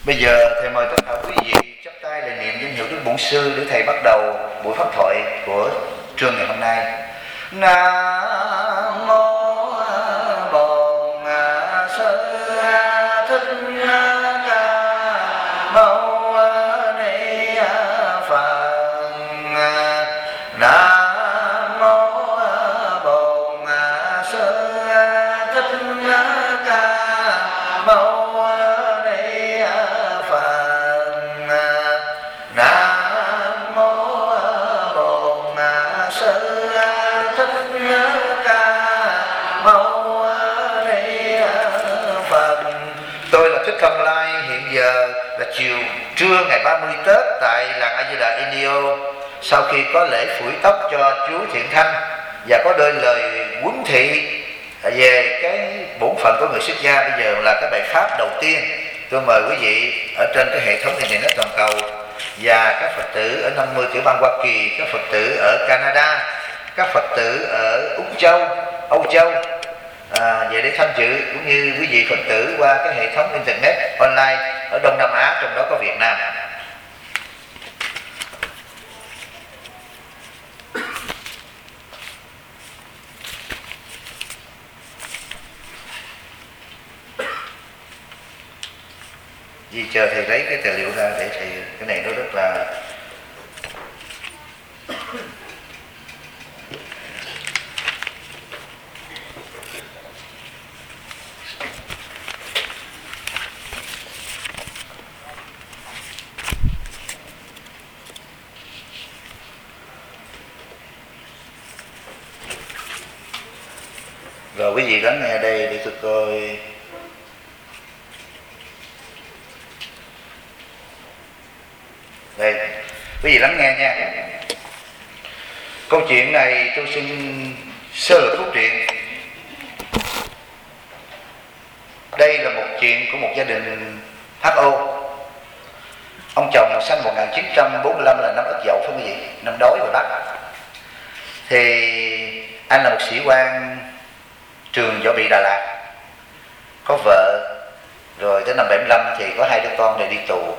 Bây giờ thầy mời tất cả quý vị chắp tay để niệm danh hiệu Đức Bổn Sư để thầy bắt đầu buổi pháp thoại của trường ngày hôm nay. Nam mô Bổn Sư Thích Ca Mâu Ni Phật. Nam mô Bổn Sư Thích Ca Mâu Thông Lai. Hiện giờ là trưa ngày 30 Tết tại làng A Di Đà Indio. Sau khi có lễ phủi tóc cho chú Thiện Thanh và có đôi lời huấn thị về cái bổn phận của người xuất gia, bây giờ là cái bài pháp đầu tiên. Tôi mời quý vị ở trên cái hệ thống internet toàn cầu và các Phật tử ở 50 tiểu bang Hoa Kỳ, các Phật tử ở Canada, các Phật tử ở Âu Châu về để tham dự, cũng như quý vị Phật tử qua cái hệ thống internet online ở Đông Nam Á, trong đó có Việt Nam. Vì chờ thầy lấy cái tài liệu ra để thầy, cái này nó rất là rồi quý vị lắng nghe đây để tôi coi. Đây, quý vị lắng nghe nha. Câu chuyện này tôi xin sơ lược cốt truyện. Đây là một chuyện của một gia đình HO. Ông chồng sinh 1945 là năm Ất Dậu, phải không quý vị? Năm đói và Bắc. Thì anh là một sĩ quan trường võ bị Đà Lạt, có vợ, rồi tới năm 75 thì có 2 đứa con để đi tù.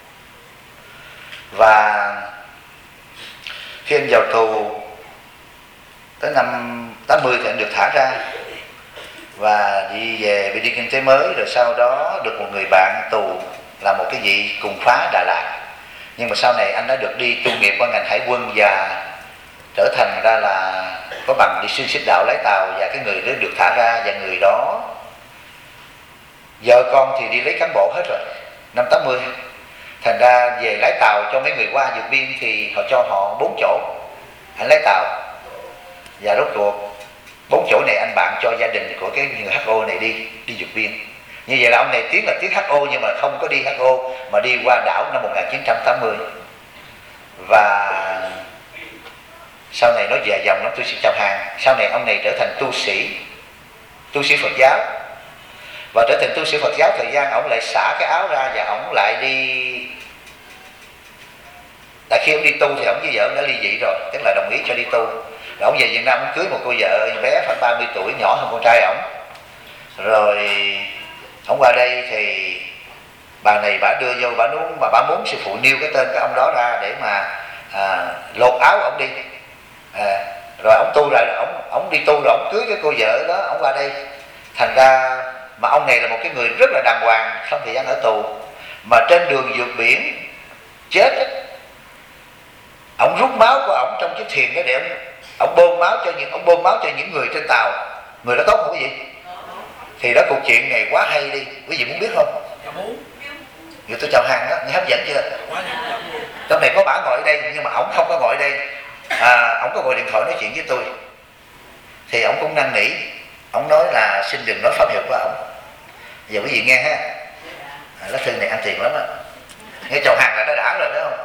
Và khi anh vào tù tới năm 80 thì anh được thả ra và đi về bị đi kinh tế mới. Rồi sau đó được một người bạn tù là một cái vị cùng phá Đà Lạt, nhưng mà sau này anh đã được đi tu nghiệp qua ngành hải quân và trở thành ra là có bằng đi xuyên xích đạo lái tàu. Và cái người đó được thả ra, và người đó vợ con thì đi lấy cán bộ hết rồi năm 80. Thành ra về lái tàu cho mấy người qua vượt biên thì họ cho họ 4 chỗ, anh lái tàu. Và rốt cuộc 4 chỗ này anh bạn cho gia đình của cái người HO này đi vượt biên. Như vậy là ông này tiếng là tiếng HO nhưng mà không có đi HO mà đi qua đảo năm 1980. Và sau này nói dài dòng lắm, tôi xin chào hàng. Sau này ông này trở thành tu sĩ Phật giáo. Và trở thành tu sĩ Phật giáo thời gian ông lại xả cái áo ra và ông lại đi. Tại khi ông đi tu thì ông với vợ đã ly dị rồi, tức là đồng ý cho đi tu. Rồi ông về Việt Nam, ông cưới một cô vợ bé khoảng 30 tuổi, nhỏ hơn con trai ổng. Rồi ông qua đây thì bà này bà đưa vô, bà muốn sư phụ nêu cái tên cái ông đó ra để mà lột áo ông đi. Rồi ông tu rồi, ông đi tu rồi ông cưới cái cô vợ đó, ông qua đây. Thành ra mà ông này là một cái người rất là đàng hoàng trong thời gian ở tù, mà trên đường vượt biển chết ấy, ông rút máu của ông trong chiếc thuyền đó để ông bơm máu cho những người trên tàu. Người đó tốt không quý vị? Thì đó, câu chuyện này quá hay đi, quý vị muốn biết không? Giờ tôi chào hàng đó, nghe hấp dẫn chưa? Trong này có bả ngồi ở đây nhưng mà ổng không có ngồi ở đây. Ổng có gọi điện thoại nói chuyện với tôi thì ổng cũng năn nỉ, ổng nói là xin đừng nói pháp hiệu của ổng. Giờ quý vị nghe ha, lá thư này ăn tiền lắm á. Nghe chào hàng là đã rồi phải không?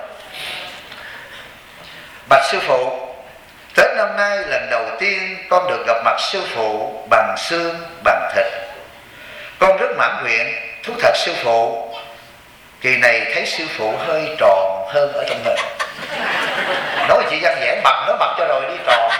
Bạch sư phụ, Tết năm nay lần đầu tiên con được gặp mặt sư phụ bằng xương bằng thịt. Con rất mãn nguyện, thú thật sư phụ, kỳ này thấy sư phụ hơi tròn hơn ở trong hình. Nói chị văn vẽ mập, nó mập cho rồi đi tròn.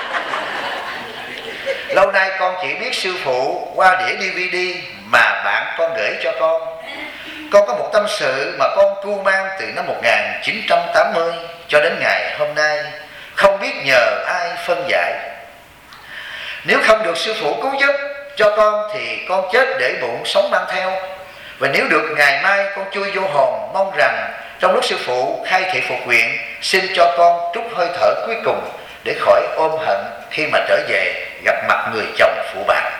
Lâu nay con chỉ biết sư phụ qua đĩa DVD mà bạn con gửi cho con. Con có một tâm sự mà con cưu mang từ năm 1980 cho đến ngày hôm nay, không biết nhờ ai phân giải. Nếu không được sư phụ cứu giúp cho con thì con chết để bụng sống mang theo. Và nếu được ngày mai con chui vô hồn, mong rằng trong lúc sư phụ khai thị phục nguyện, xin cho con trút hơi thở cuối cùng để khỏi ôm hận khi mà trở về gặp mặt người chồng phụ bạc.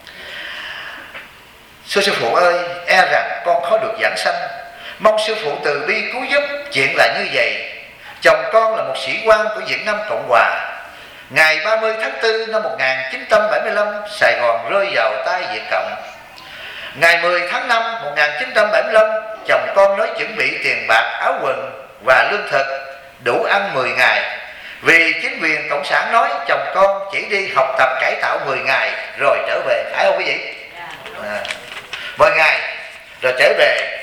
Sư phụ ơi, e rằng con khó được giảng sanh, mong sư phụ từ bi cứu giúp. Chuyện là như vậy, chồng con là một sĩ quan của Việt Nam Cộng Hòa. Ngày 30 tháng 4 năm 1975, Sài Gòn rơi vào tay Việt Cộng. Ngày 10 tháng 5 1975, chồng con nói chuẩn bị tiền bạc, áo quần và lương thực đủ ăn 10 ngày. Vì chính quyền Cộng sản nói chồng con chỉ đi học tập cải tạo 10 ngày rồi trở về. Phải không quý vị? 10 ngày rồi trở về.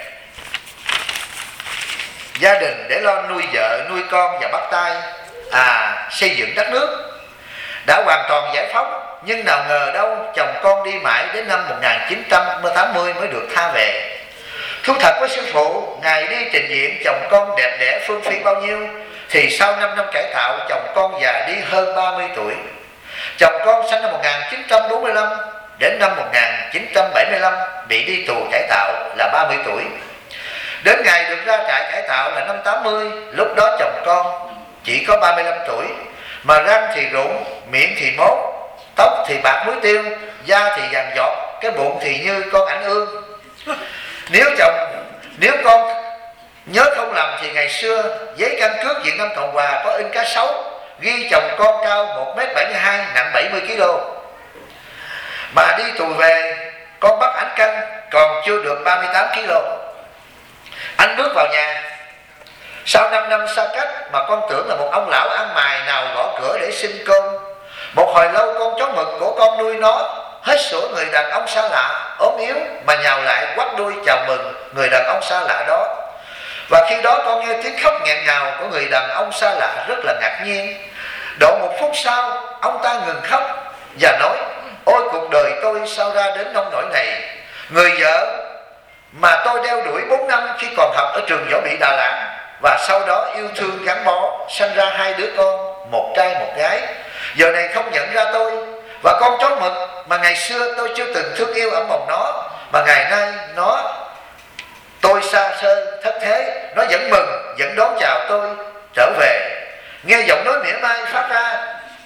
Gia đình để lo nuôi vợ, nuôi con và bắt tay xây dựng đất nước. Đã hoàn toàn giải phóng, nhưng nào ngờ đâu chồng con đi mãi đến năm 1980 mới được tha về. Thú thật với sư phụ, ngày đi trình diện chồng con đẹp đẽ phương phi bao nhiêu, thì sau 5 năm cải tạo chồng con già đi hơn 30 tuổi. Chồng con sinh năm 1945, đến năm 1975 bị đi tù cải tạo là 30 tuổi. Đến ngày được ra trại cải tạo là năm 80, lúc đó chồng con chỉ có 35 tuổi, mà răng thì rụng, miệng thì mốt, tóc thì bạc muối tiêu, da thì vàng giọt, cái bụng thì như con ảnh ương. Nếu con nhớ không lầm thì ngày xưa giấy căn cước Việt Nam Cộng Hòa có in cá sấu ghi chồng con cao 1m72, nặng 70 kg. Mà đi tù về, con bắt ảnh cân còn chưa được 38 kg. Anh bước vào nhà sau 5 năm xa cách mà con tưởng là một ông lão ăn mày nào gõ cửa để xin cơm. Một hồi lâu con chó mực của con nuôi nó hết sủa người đàn ông xa lạ ốm yếu mà nhào lại quắt đuôi chào mừng người đàn ông xa lạ đó. Và khi đó con nghe tiếng khóc nghẹn ngào của người đàn ông xa lạ rất là ngạc nhiên. Độ 1 phút sau, ông ta ngừng khóc và nói: ôi cuộc đời tôi sao ra đến nông nỗi này. Người vợ mà tôi đeo đuổi 4 năm khi còn học ở trường Võ Bị Đà Lạt, và sau đó yêu thương gắn bó, sanh ra 2 đứa con, một trai một gái, giờ này không nhận ra tôi. Và con chó mực mà ngày xưa tôi chưa từng thương yêu ấm mồng nó, mà ngày nay tôi xa xơ thất thế, nó vẫn mừng, vẫn đón chào tôi trở về. Nghe giọng nói mỉa mai phát ra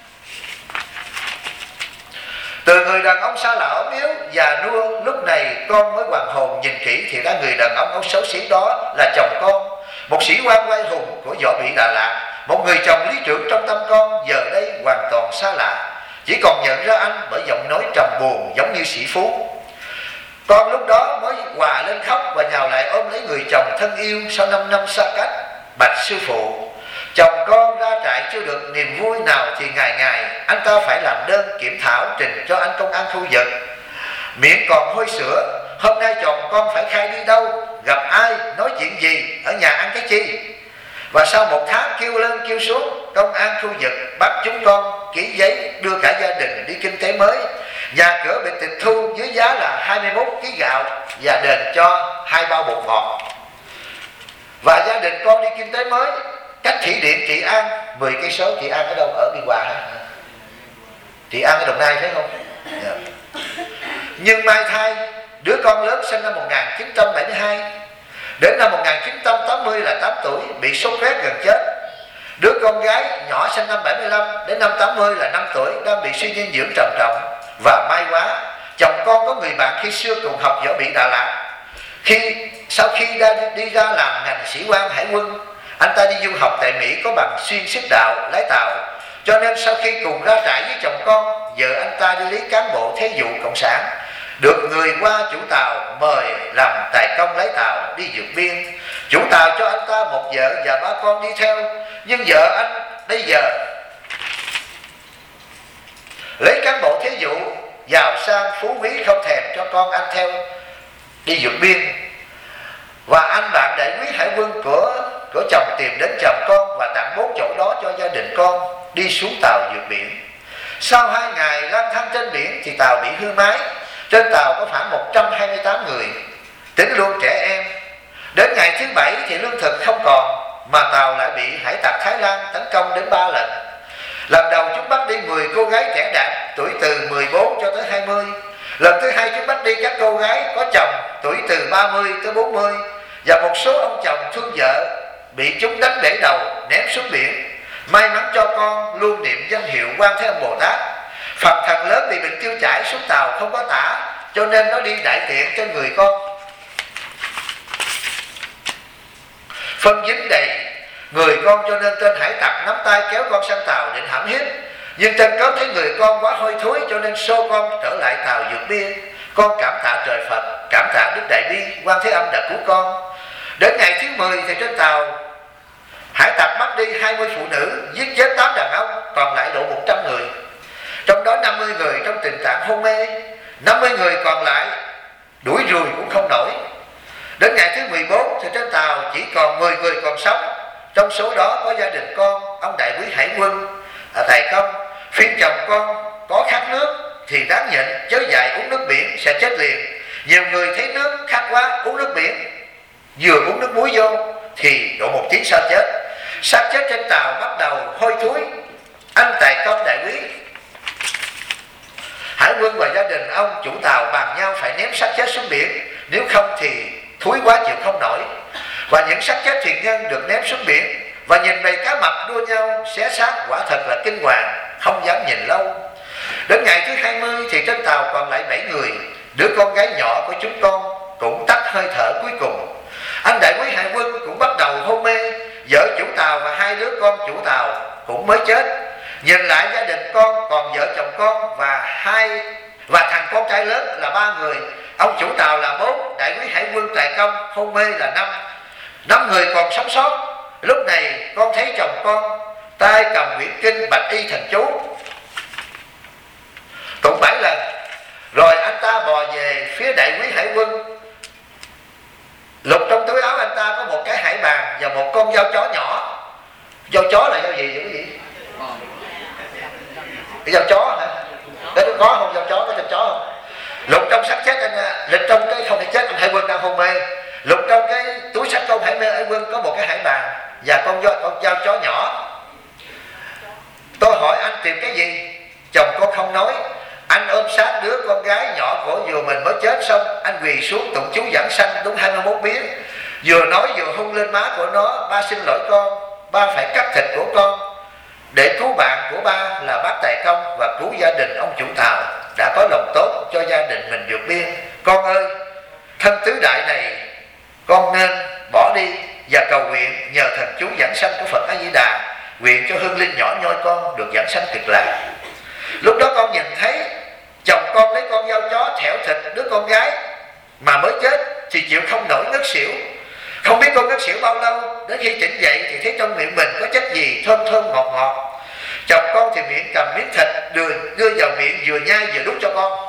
từ người đàn ông xa lạ ốm yếu già nua. Lúc này con mới hoàn hồn nhìn kỹ thì ra người đàn ông xấu xí đó là chồng con, một sĩ quan oai hùng của Võ Bị Đà Lạt, một người chồng lý trưởng trong tâm con, giờ đây hoàn toàn xa lạ. Chỉ còn nhận ra anh bởi giọng nói trầm buồn giống như sĩ phú. Con lúc đó mới hòa lên khóc và nhào lại ôm lấy người chồng thân yêu sau 5 năm xa cách. Bạch sư phụ, chồng con ra trại chưa được niềm vui nào thì ngày ngày anh ta phải làm đơn kiểm thảo trình cho anh công an khu vực. Miệng còn hôi sữa. Hôm nay chồng con phải khai đi đâu, gặp ai, nói chuyện gì, ở nhà ăn cái chi. Và sau 1 tháng kêu lên kêu xuống, công an khu vực bắt chúng con ký giấy đưa cả gia đình đi kinh tế mới. Nhà cửa bị tịch thu với giá là 21 kg gạo và đền cho 2 bao bột ngọt. Và gia đình con đi kinh tế mới, cách thủy điện Trị An 10 cây số. Trị An ở đâu? Ở Biên Hòa hả? Trị An ở Đồng Nai phải không? Yeah. Nhưng may thay, đứa con lớn sinh năm 1972, đến năm 1980 là 8 tuổi, bị sốt rét gần chết. Đứa con gái nhỏ sinh năm 75 đến năm 80 là 5 tuổi, đang bị suy dinh dưỡng trầm trọng. Và may quá, chồng con có người bạn khi xưa cùng học Võ Bị Đà Lạt. Sau khi đi ra làm ngành sĩ quan hải quân, anh ta đi du học tại Mỹ có bằng xuyên sức đạo, lái tàu. Cho nên sau khi cùng ra trại với chồng con, vợ anh ta đi lý cán bộ thế vụ cộng sản, được người qua chủ tàu mời làm tài công lái tàu đi vượt biên. Chủ tàu cho anh ta một vợ và 3 con đi theo. Nhưng vợ anh bây giờ lấy cán bộ thế vụ, giàu sang phú quý, không thèm cho con anh theo đi vượt biên. Và anh bạn đại quý hải quân của chồng tìm đến chồng con và tặng 4 chỗ đó cho gia đình con đi xuống tàu vượt biển. Sau 2 ngày lang thang trên biển thì tàu bị hư máy. Trên tàu có khoảng 128 người, tính luôn trẻ em, thì lương thực không còn, mà tàu lại bị hải tặc Thái Lan tấn công đến 3 lần. Lần đầu chúng bắt đi 10 cô gái trẻ đẹp tuổi từ 14 cho tới 20. Lần thứ hai chúng bắt đi các cô gái có chồng tuổi từ 30 tới 40. Và một số ông chồng thương vợ bị chúng đánh bể đầu ném xuống biển. May mắn cho con luôn niệm danh hiệu Quan Thế Âm Bồ Tát. Phật thần lớn bị bệnh tiêu chảy xuống tàu không có tả, cho nên nó đi đại tiện cho người con. Phân dính đầy người con, cho nên tên hải tặc nắm tay kéo con sang tàu định hãm hiếp. Nhưng tên cướp thấy người con quá hôi thối, cho nên xô con trở lại tàu vượt biên. Con cảm tạ trời Phật, cảm tạ Đức Đại Bi, Quan Thế Âm đã cứu con. Đến ngày thứ 10 thì trên tàu hải tặc bắt đi 20 phụ nữ, giết chết 8 đàn ông, còn lại độ 100 người. Trong đó 50 người trong tình trạng hôn mê, 50 người còn lại đuổi ruồi cũng không nổi. Đến ngày thứ 14 thì trên tàu chỉ còn 10 người còn sống. Trong số đó có gia đình con, ông đại quý hải quân ở Tài Công. Phiên chồng con có khát nước thì ráng nhịn, chớ dại uống nước biển sẽ chết liền. Nhiều người thấy nước khát quá uống nước biển, vừa uống nước muối vô thì độ 1 tiếng sau chết. Xác chết trên tàu bắt đầu hôi thối. Anh Tài Công đại quý hải quân và gia đình ông chủ tàu bàn nhau phải ném xác chết xuống biển, nếu không thì thúi quá chịu không nổi. Và những xác chết thuyền nhân được ném xuống biển, và nhìn bầy cá mập đua nhau xé xác, quả thật là kinh hoàng, không dám nhìn lâu. Đến ngày thứ 20 thì trên tàu còn lại 7 người. Đứa con gái nhỏ của chúng con cũng tắt hơi thở cuối cùng. Anh đại quý hải quân cũng bắt đầu hôn mê. Vợ chủ tàu và 2 đứa con chủ tàu cũng mới chết. Nhìn lại gia đình con còn vợ chồng con và thằng con trai lớn là 3 người. Ông chủ tàu là 4, đại quý hải quân Tài Công hôn mê là 5 người còn sống sót. Lúc này con thấy chồng con tay cầm quyển kinh bạch y thần chú tụng 7 lần. Rồi anh ta bò về phía đại quý hải quân. Lục trong túi áo anh ta có một cái hải bàn và một con dao chó nhỏ. Dao chó là dao gì vậy quý vị? Cái dao chó hả? Cái đó có không? Dao chó có dao chó không? Lục trong xác chết anh, lịch trong cái không thể chết anh hải quân đang hôn mê. Lục trong cái túi sách công hải quân có một cái hải bàn và con dao chó nhỏ. Tôi hỏi anh tìm cái gì? Chồng con không nói. Anh ôm sát đứa con gái nhỏ của vừa mình mới chết xong, anh quỳ xuống tụng chú giảng sanh đúng 21 biến. Vừa nói vừa hôn lên má của nó. Ba xin lỗi con, ba phải cắt thịt của con để cứu bạn của ba là bác Tài Công và cứu gia đình ông chủ tàu đã có lòng tốt cho gia đình mình vượt biên. Con ơi, thân tứ đại này con nên bỏ đi và cầu nguyện nhờ thần chú giảng sanh của Phật A Di Đà, nguyện cho hương linh nhỏ nhoi con được giảng sanh cực lạc. Lúc đó con nhìn thấy chồng con lấy con dao chó thẻo thịt đứa con gái mà mới chết thì chịu không nổi, ngất xỉu. Không biết con ngất xỉu bao lâu, đến khi tỉnh dậy thì thấy trong miệng mình có chất gì thơm thơm ngọt ngọt. Chồng con thì miệng cầm miếng thịt đưa vào miệng, vừa nhai vừa đút cho con.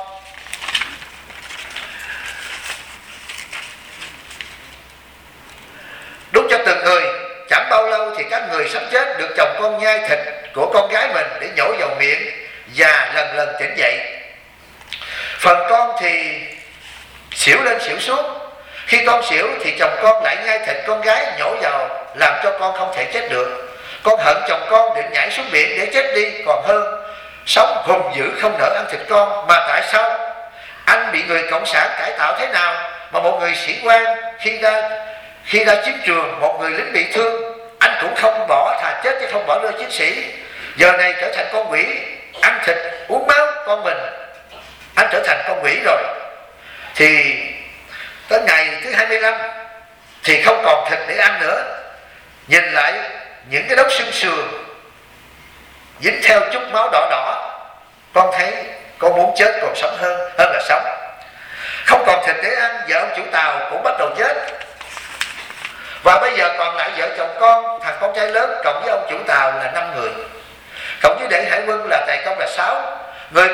Đút cho từng người. Chẳng bao lâu thì các người sắp chết được chồng con nhai thịt của con gái mình để nhổ vào miệng và lần lần tỉnh dậy. Phần con thì xỉu lên xỉu xuống. Khi con xỉu thì chồng con lại nhai thịt con gái nhổ vào, làm cho con không thể chết được. Con hận chồng con định nhảy xuống biển để chết đi còn hơn sống hùng dữ không nỡ ăn thịt con. Mà tại sao anh bị người cộng sản cải tạo thế nào mà một người sĩ quan khi ra chiến trường, một người lính bị thương, anh cũng không bỏ, thà chết chứ không bỏ rơi chiến sĩ. Giờ này trở thành con quỷ, ăn thịt uống máu con mình, anh trở thành con quỷ rồi. Thì tới ngày thứ 25 thì không còn thịt để ăn nữa. Nhìn lại những cái đốt xương sườn dính theo chút máu đỏ đỏ, con thấy con muốn chết còn sống hơn là sống. Không còn thịt để ăn, vợ ông chủ tàu cũng bắt đầu chết. Và bây giờ còn lại vợ chồng con, thằng con trai lớn cộng với ông chủ tàu là 5 người, cộng với đệ hải quân là Tài Công là 6 người.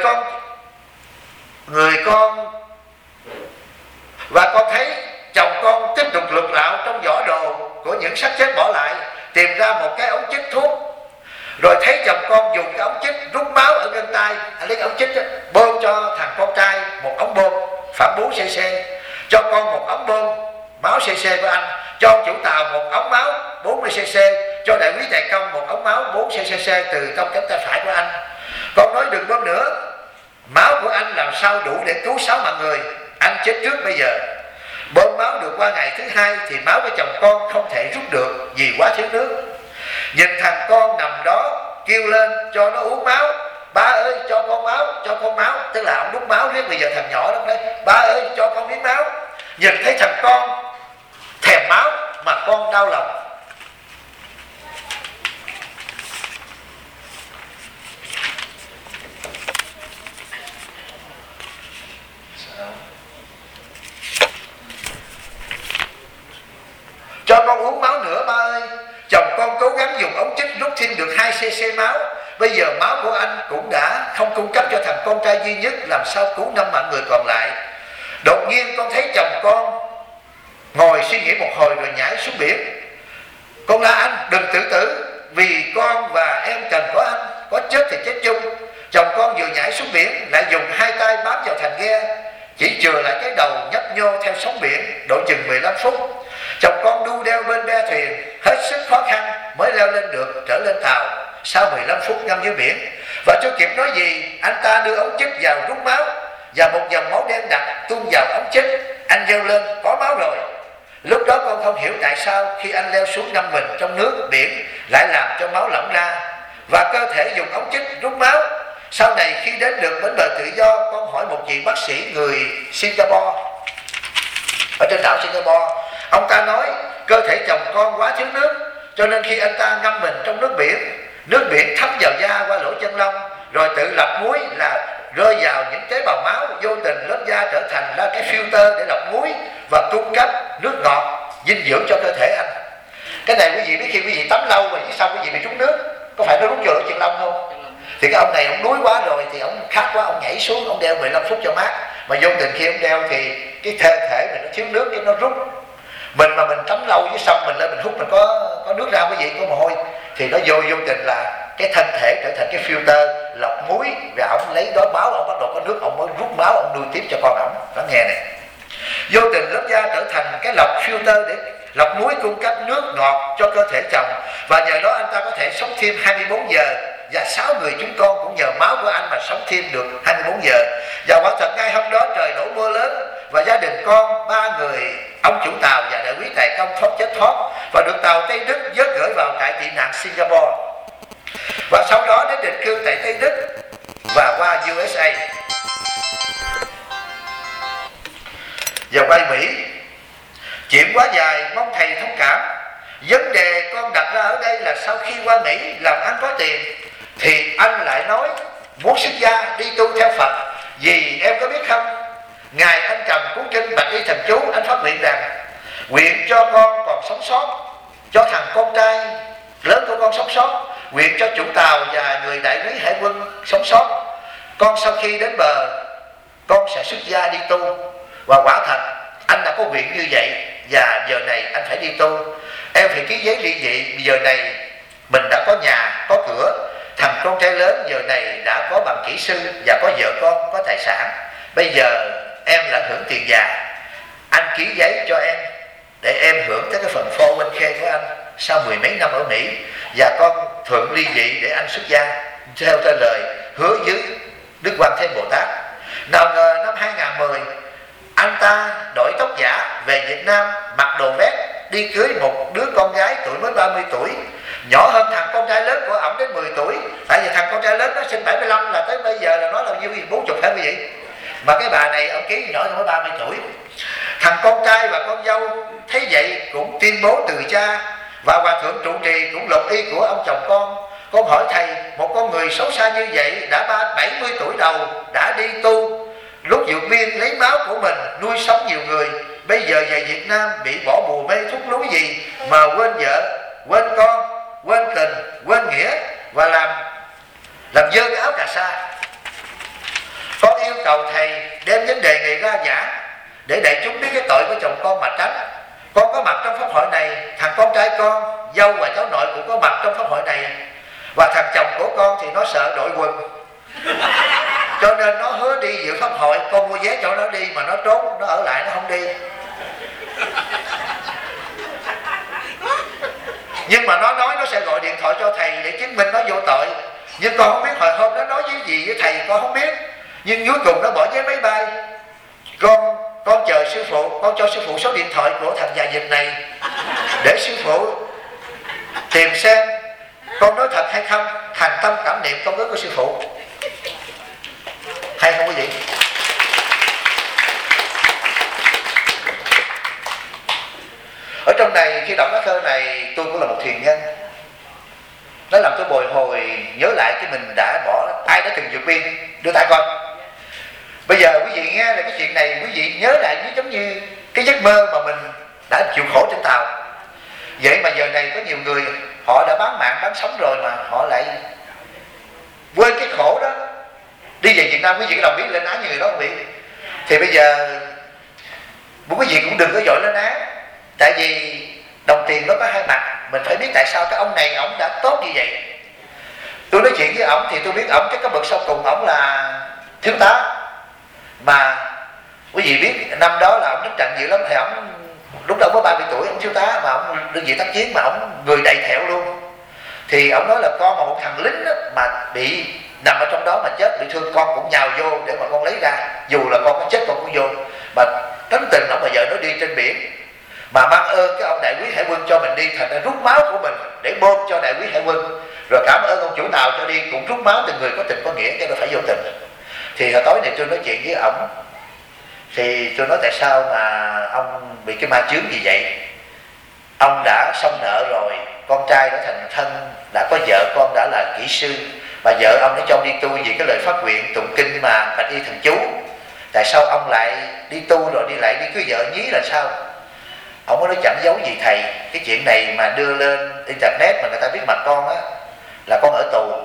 Và con thấy chồng con tiếp tục lục lạo trong giỏ đồ của những xác chết bỏ lại, tìm ra một cái ống chích thuốc. Rồi thấy chồng con dùng cái ống chích rút máu ở gân tay, anh lấy cái ống chích đó, bơm cho thằng con trai một ống bơm phản 4cc, cho con một ống bơm máu cc của anh, cho ông chủ tàu một ống máu 40cc, cho đại úy Tài Công một ống máu 4cc từ trong cánh tay phải của anh. Con nói đừng bơm nữa, máu của anh làm sao đủ để cứu 6 mạng người, anh chết trước bây giờ. Bơm máu được qua ngày thứ 2 thì máu của chồng con không thể rút được vì quá thiếu nước. Nhìn thằng con nằm đó kêu lên cho nó uống máu, ba ơi cho con máu, cho con máu, tức là ông đút máu riết. Bây giờ thằng nhỏ đó đấy, ba ơi cho con miếng máu. Nhìn thấy thằng con thèm máu mà con đau lòng. Cho con uống máu nữa ba ơi. Chồng con cố gắng dùng ống chích rút thêm được 2cc máu. Bây giờ máu của anh cũng đã không cung cấp cho thằng con trai duy nhất, làm sao cứu 5 mạng người còn lại. Đột nhiên con thấy chồng con ngồi suy nghĩ một hồi rồi nhảy xuống biển. Con la anh đừng tự tử, vì con và em cần có anh, có chết thì chết chung. Chồng con vừa nhảy xuống biển lại dùng 2 tay bám vào thành ghe, chỉ chừa lại cái đầu nhấp nhô theo sóng biển độ chừng 15 phút. Chồng con đu đeo bên be thuyền hết sức khó khăn mới leo lên được, trở lên tàu sau 15 phút ngâm dưới biển. Và chưa kịp nói gì, anh ta đưa ống chích vào rút máu và một dòng máu đen đặc tuôn vào ống chích. Anh reo lên có máu rồi. Lúc đó con không hiểu tại sao khi anh leo xuống ngâm mình trong nước biển lại làm cho máu lỏng ra và cơ thể dùng ống chích rút máu. Sau này khi đến được bến bờ tự do, con hỏi một vị bác sĩ người Singapore ở trên đảo Singapore. Ông ta nói cơ thể chồng con quá thiếu nước, cho nên khi anh ta ngâm mình trong nước biển thấm vào da qua lỗ chân lông, rồi tự lọc muối là rơi vào những tế bào máu, vô tình lớp da trở thành ra cái filter để lọc muối và cung cấp nước ngọt dinh dưỡng cho cơ thể anh. Cái này quý vị biết khi quý vị tắm lâu rồi xong quý vị bị trúng nước, có phải nó rút vô lỗ chân lông không? Thì cái ông này ông đuối quá rồi thì ông khát quá, ông nhảy xuống, ông đeo 15 phút cho mát. Mà vô tình khi ông đeo thì cái thể mình nó thiếu nước, cái nó rút. Mình mà mình tắm lâu với xong mình lên mình hút, mình có nước ra quý vị, có mồ hôi, thì nó vô tình là cái thân thể trở thành cái filter lọc muối, và ổng lấy đó máu, ổng bắt đầu có nước, ổng mới rút máu, ổng nuôi tiếp cho con ổng. Đó nghe này, vô tình lớp da trở thành cái lọc filter để lọc muối cung cấp nước ngọt cho cơ thể chồng, và nhờ đó anh ta có thể sống thêm 24 giờ. Và 6 người chúng con cũng nhờ máu của anh mà sống thêm được 24 giờ. Và quả thật ngay hôm đó trời đổ mưa lớn, và gia đình con 3 người, ông chủ tàu và đại úy Tài Công thoát và được tàu Tây Đức vớt gửi vào trại tị nạn Singapore, và sau đó đến định cư tại Tây Đức và qua USA và quay Mỹ. Chuyện quá dài, mong thầy thông cảm. Vấn đề con đặt ra ở đây là sau khi qua Mỹ làm ăn có tiền thì anh lại nói muốn xuất gia đi tu theo Phật. Vì em có biết không, ngày anh cầm cuốn kinh Bạch Y Thần Chú, anh phát nguyện rằng nguyện cho con còn sống sót, cho thằng con trai lớn của con sống sót, nguyện cho chủ tàu và người đại úy hải quân sống sót. Con sau khi đến bờ con sẽ xuất gia đi tu. Và quả thật anh đã có nguyện như vậy, và giờ này anh phải đi tu. Em phải ký giấy ly dị. Giờ này mình đã có nhà, có cửa. Thằng con trai lớn giờ này đã có bằng kỹ sư và có vợ con, có tài sản. Bây giờ em đã hưởng tiền già. Anh ký giấy cho em để em hưởng tới cái phần 401k của anh sau 10 mấy năm ở Mỹ. Và con thuận ly dị để anh xuất gia theo tên lời hứa với Đức Quan Thế Bồ Tát. Nào ngờ năm 2010 anh ta đổi tóc giả về Việt Nam, mặc đồ vest, đi cưới một đứa con gái tuổi mới 30 tuổi, nhỏ hơn thằng con trai lớn của ổng đến 10 tuổi. Tại vì thằng con trai lớn nó sinh 75, là tới bây giờ là nó là nhiêu, 40 hả quý vị? Mà cái bà này ông ký nhỏ hơn mới 30 tuổi. Thằng con trai và con dâu thấy vậy cũng tuyên bố từ cha, và hòa thượng trụ trì cũng lục y của ông chồng con. Con hỏi thầy, một con người xấu xa như vậy đã 70 tuổi đầu đã đi tu, lúc vượt biên lấy máu của mình nuôi sống nhiều người, bây giờ về Việt Nam bị bỏ bùa mê thuốc lú gì mà quên vợ, quên con, quên tình, quên nghĩa, và làm dơ cái áo cà sa. Con yêu cầu thầy đem vấn đề này ra giảng để đại chúng biết cái tội của chồng con mà tránh. Con có mặt trong pháp hội này, thằng con trai con, dâu và cháu nội cũng có mặt trong pháp hội này, và thằng chồng của con thì nó sợ đội quần, cho nên nó hứa đi dự pháp hội. Con mua vé cho nó đi mà nó trốn, nó ở lại, nó không đi. Nhưng mà nó nói nó sẽ gọi điện thoại cho thầy để chứng minh nó vô tội. Nhưng con không biết hồi hôm nó nói với gì với thầy con không biết. Nhưng cuối cùng nó bỏ vé máy bay. Con chờ sư phụ, con cho sư phụ số điện thoại của thằng già dịch này để sư phụ tìm xem con nói thật hay không, thành tâm cảm niệm công ước của sư phụ. Hay không quý vị? Ở trong này khi đọc lá thơ này, tôi cũng là một thiền nhân. Nó làm tôi bồi hồi nhớ lại cái mình đã bỏ. Ai đã từng vượt biên đưa tay coi. Bây giờ quý vị nghe là cái chuyện này, quý vị nhớ lại giống như cái giấc mơ mà mình đã chịu khổ trên tàu. Vậy mà giờ này có nhiều người họ đã bán mạng bán sống rồi mà họ lại quên cái khổ đó, đi về Việt Nam. Quý vị có đồng ý lên án như người đó không bị? Thì bây giờ quý vị cũng đừng có vội lên án. Tại vì đồng tiền nó có hai mặt. Mình phải biết tại sao cái ông này ổng đã tốt như vậy. Tôi nói chuyện với ổng thì tôi biết ổng cái cấp bậc sau cùng ổng là thiếu tá. Mà quý vị biết năm đó là ổng đánh trận dữ lắm. Thì ổng lúc đó có 30 tuổi, ổng thiếu tá mà ổng đơn vị tác chiến mà ổng người đầy thẹo luôn. Thì ổng nói là con mà một thằng lính đó, mà bị nằm ở trong đó mà chết bị thương, con cũng nhào vô để mà con lấy ra. Dù là con có chết con cũng vô. Mà tánh tình ổng mà vợ nó đi trên biển, mà mang ơn cái ông đại quý hải quân cho mình đi, thành ra rút máu của mình để bơm cho đại quý hải quân, rồi cảm ơn ông chủ tàu cho đi, cũng rút máu từng người có tình có nghĩa, cái đó phải vô tình. Thì hồi tối này tôi nói chuyện với ổng, thì tôi nói tại sao mà ông bị cái ma chướng gì vậy? Ông đã xong nợ rồi, con trai đã thành thân, đã có vợ, con đã là kỹ sư, mà vợ ông đã cho ông đi tu vì cái lời phát nguyện tụng kinh mà bạch y thần chú. Tại sao ông lại đi tu rồi đi lại đi cưới vợ nhí là sao? Ông có nói chẳng giấu gì thầy, cái chuyện này mà đưa lên internet mà người ta biết mặt con á, là con ở tù.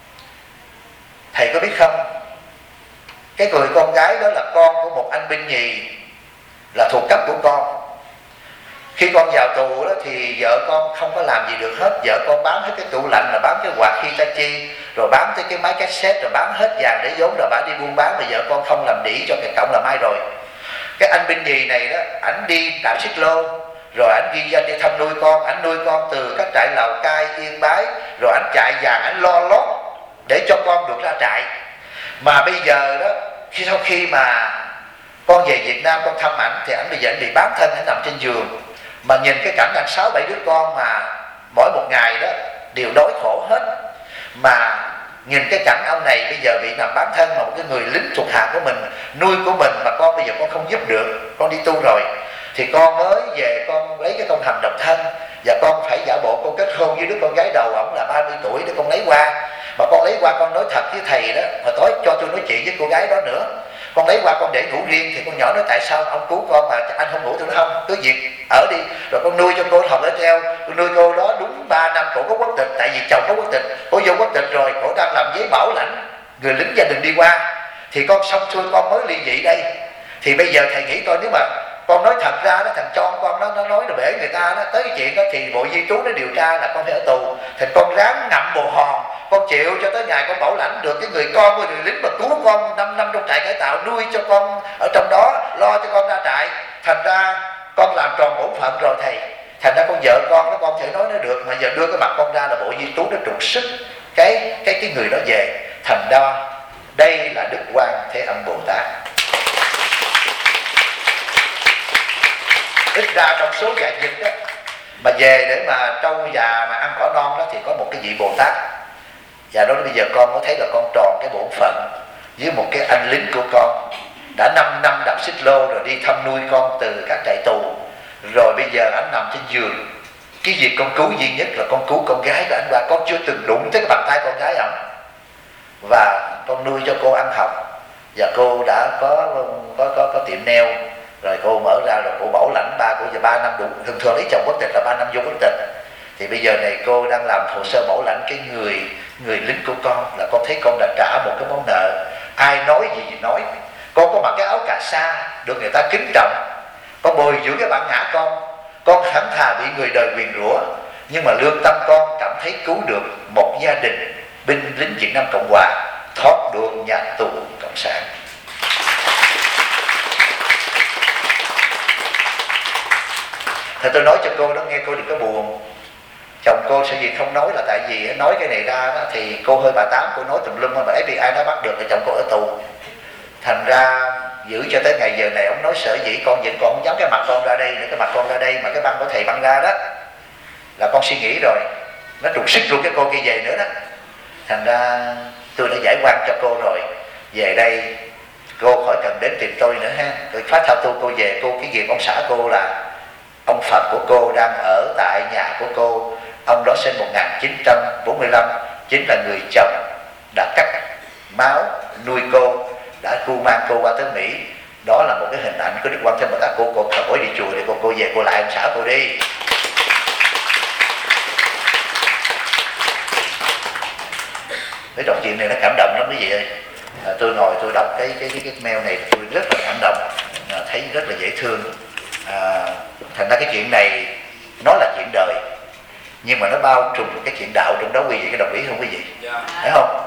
Thầy có biết không, cái người con gái đó là con của một anh binh nhì, là thuộc cấp của con. Khi con vào tù đó thì vợ con không có làm gì được hết. Vợ con bán hết cái tủ lạnh, là bán cái quạt Hitachi, rồi bán tới cái máy cassette, rồi bán hết vàng để vốn, rồi bà đi buôn bán. Mà vợ con không làm đĩ cho cái cộng là mai rồi. Cái anh binh nhì này đó, ảnh đi đạp xích lô, rồi ảnh ghi danh đi thăm nuôi con. Ảnh nuôi con từ các trại Lào Cai, Yên Bái, rồi ảnh chạy vàng, ảnh lo lót để cho con được ra trại. Mà bây giờ đó, sau khi mà con về Việt Nam con thăm ảnh, thì ảnh bây giờ ảnh bị bán thân, ảnh nằm trên giường. Mà nhìn cái cảnh ảnh 6-7 đứa con mà mỗi một ngày đó đều đói khổ hết. Mà nhìn cái cảnh ông này bây giờ bị nằm bán thân, mà một cái người lính thuộc hạ của mình, nuôi của mình, mà con bây giờ con không giúp được, con đi tu rồi, thì con mới về con lấy cái công hàm độc thân, và con phải giả bộ con kết hôn với đứa con gái đầu ổng là 30 tuổi để con lấy qua. Mà con lấy qua con nói thật với thầy đó, mà tối cho tôi nói chuyện với cô gái đó nữa. Con lấy qua con để ngủ riêng, thì con nhỏ nói tại sao ông cứu con mà anh không ngủ? Tôi nói không, cứ việc ở đi, rồi con nuôi cho cô học ở theo. Con nuôi cô đó đúng 3 năm cổ có quốc tịch, tại vì chồng có quốc tịch, cô vô quốc tịch rồi, cổ đang làm giấy bảo lãnh người lính gia đình đi qua. Thì con xong xuôi con mới ly dị đây. Thì bây giờ thầy nghĩ coi, nếu mà con nói thật ra đó, thằng con đó nó nói là bể người ta đó, tới cái chuyện đó thì bộ di trú nó điều tra là con phải ở tù. Thì con ráng ngậm bồ hòn, con chịu cho tới ngày con bảo lãnh được cái người con của người lính mà cứu con 5 năm trong trại cải tạo, nuôi cho con ở trong đó, lo cho con ra trại. Thành ra con làm tròn bổn phận rồi thầy. Thành ra con vợ con đó, con thể nói nó được, mà giờ đưa cái mặt con ra là bộ di trú nó trục xuất cái người đó về. Thành ra đây là Đức Quan Thế Âm Bồ Tát. Ít ra trong số vài dịch đó mà về để mà trâu già mà ăn cỏ non đó, thì có một cái vị Bồ Tát. Và đó bây giờ con có thấy là con tròn cái bổn phận với một cái anh lính của con, đã 5 năm đạp xích lô rồi đi thăm nuôi con từ các trại tù. Rồi bây giờ anh nằm trên giường. Cái việc con cứu duy nhất là con cứu con gái của anh qua. Con chưa từng đụng tới cái bàn tay con gái ổng. Và con nuôi cho cô ăn học. Và cô đã có tiệm nail. Rồi cô mở ra rồi cô bảo lãnh ba cô, giờ 3 năm đủ. Thường thường lấy chồng quốc tịch là 3 năm vô quốc tịch. Thì bây giờ này cô đang làm hồ sơ bảo lãnh cái người lính của con, là con thấy con đã trả một cái món nợ. Ai nói gì thì nói, con có mặc cái áo cà sa được người ta kính trọng, con bồi dưỡng cái bản ngã con hẳn thà bị người đời nguyền rủa, nhưng mà lương tâm con cảm thấy cứu được một gia đình binh lính Việt Nam Cộng Hòa thoát được nhà tù cộng sản. Thì tôi nói cho cô đó nghe, cô đừng có buồn. Chồng cô sự việc không nói là tại vì nói cái này ra đó, thì cô hơi bà tám, cô nói tùm lum mà FBI nó bắt được thì chồng cô ở tù. Thành ra giữ cho tới ngày giờ này ông nói sở dĩ con vẫn còn không dám cái mặt con ra đây, để cái mặt con ra đây mà cái băng của thầy băng ra đó là con suy nghĩ rồi, nó trục xích luôn cái cô kia về nữa đó. Thành ra tôi đã giải quan cho cô rồi, về đây cô khỏi cần đến tìm tôi nữa ha. Tôi phát thao tu cô về, cô cái việc ông xã cô là ông Phật của cô đang ở tại nhà của cô. Ông đó sinh 1945, chính là người chồng đã cắt máu nuôi cô, đã cu mang cô qua tới Mỹ. Đó là một cái hình ảnh của Đức Quan Thế Bồ Tát. Cô khỏi đi chùa để cô về cô lại ông xã cô đi. Cái trò chuyện này nó cảm động lắm quý vị ơi. Tôi ngồi tôi đọc cái mail này tôi rất là cảm động, thấy rất là dễ thương. Thành ra cái chuyện này nó là chuyện đời, nhưng mà nó bao trùm cái chuyện đạo trong đó, quý vị có đồng ý không quý vị? Phải không?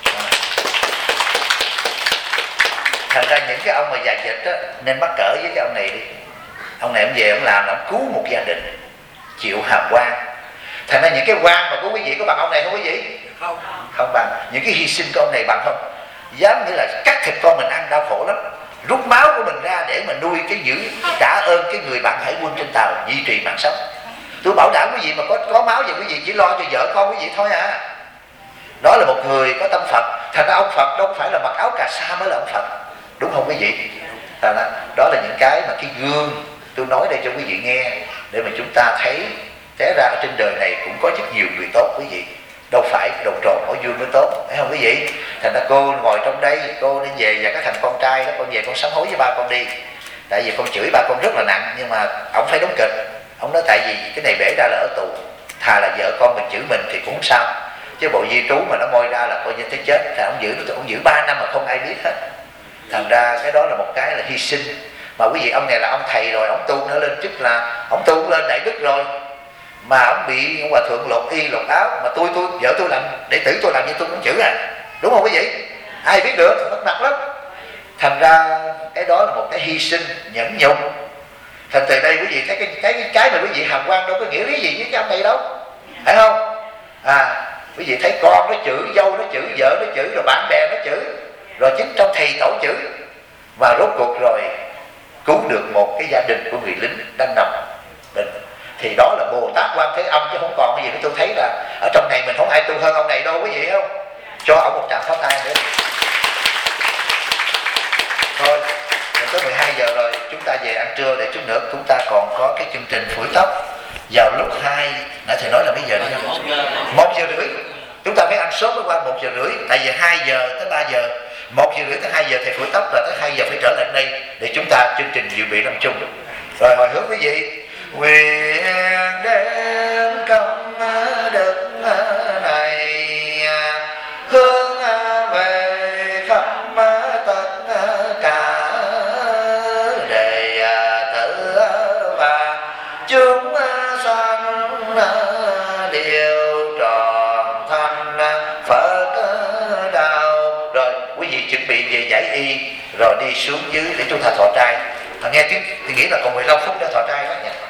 Thành ra những cái ông mà già dịch á, nên mắc cỡ với cái ông này đi. Ông này ông về ông làm là ông cứu một gia đình, chịu hàm quan. Thành ra những cái quan mà của quý vị có bằng ông này không quý vị? Không bằng. Những cái hy sinh của ông này bằng không? Dám nghĩa là cắt thịt con mình ăn đau khổ lắm, rút máu của mình ra để mà nuôi cái giữ trả ơn cái người bạn hải quân trên tàu, duy trì mạng sống. Tôi bảo đảm quý vị mà có máu vậy quý vị chỉ lo cho vợ con quý vị thôi à. Đó là một người có tâm Phật. Thành ra ông Phật đâu phải là mặc áo cà sa mới là ông Phật, đúng không quý vị? Thành ra đó là những cái mà cái gương tôi nói đây cho quý vị nghe, để mà chúng ta thấy té ra ở trên đời này cũng có rất nhiều người tốt quý vị, đâu phải đồng tròn mỗi vui mới tốt, phải không quý vị? Thành ra cô ngồi trong đây, cô nên về và cái thằng con trai đó, con về con sám hối với ba con đi. Tại vì con chửi ba con rất là nặng, nhưng mà ổng phải đóng kịch. Ổng nói tại vì cái này bể ra là ở tù, thà là vợ con mình chửi mình thì cũng không sao, chứ bộ di trú mà nó moi ra là coi như tới chết. Thì ông giữ 3 năm mà không ai biết hết. Thành ra cái đó là một cái là hy sinh. Mà quý vị, ông này là ông thầy rồi, ông tu nữa lên chức là ông tu lên đại đức rồi, mà ông bị ông hòa thượng lột y lột áo, mà vợ tôi làm đệ tử tôi làm như tôi cũng chữ à, đúng không quý vị? Ai biết được, mất mặt lắm. Thành ra cái đó là một cái hy sinh nhẫn nhục. Thành từ đây quý vị thấy cái mà quý vị hàm quan đâu có nghĩa lý gì với cái ông này đâu, phải không? Quý vị thấy con nó chửi, dâu nó chửi, vợ nó chửi, rồi bạn bè nó chửi, rồi chính trong thầy tổ chửi, và rốt cuộc rồi cứu được một cái gia đình của người lính đang nằm bệnh. Thì đó là Bồ Tát Quan Thế Âm, chứ không còn cái gì nữa. Tôi thấy là ở trong này mình không ai tu hơn ông này đâu quý vị, không? Cho ông một tràng pháo tay nữa. Thôi, tới 12 giờ rồi, chúng ta về ăn trưa, để chút nữa chúng ta còn có cái chương trình phủi tóc vào lúc 2, nãy thầy nói là mấy giờ nữa? 1 giờ rưỡi. Chúng ta phải ăn sớm mới qua 1 giờ rưỡi, tại vì 2 giờ tới 3 giờ, 1 giờ rưỡi tới 2 giờ thầy phủi tóc, và tới 2 giờ phải trở lại đây để chúng ta chương trình dự bị năm chung. Rồi hồi hướng quý vị, nguyện đem công đức này hướng về khắp tất cả đệ tử và chúng sanh đều tròn thành Phật đạo. Rồi quý vị chuẩn bị về giải y, rồi đi xuống dưới để chúng ta thọ trai. Nghe tiếng thì nghĩ là còn 15 phút để thọ trai đó nha.